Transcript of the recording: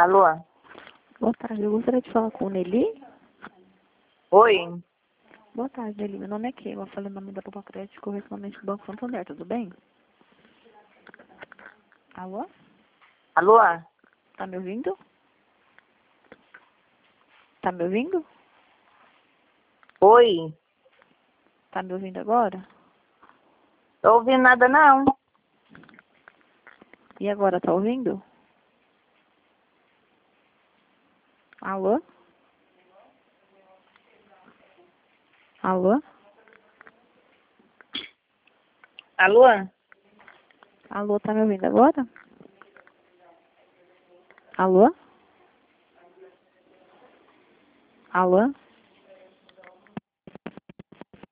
Alô? Boa tarde, eu gostaria de falar com o Nelly. Oi? Boa tarde, Nelly. Meu nome é Keila. Eu falei o nome da Poupa Crédito, correspondente do Banco Santander, tudo bem? Alô? Alô? Tá me ouvindo? Tá me ouvindo? Oi? Tá me ouvindo agora? Tô ouvindo nada não. E agora, tá ouvindo? Alô? Alô? Alô? Alô, tá me ouvindo agora? Alô? Alô?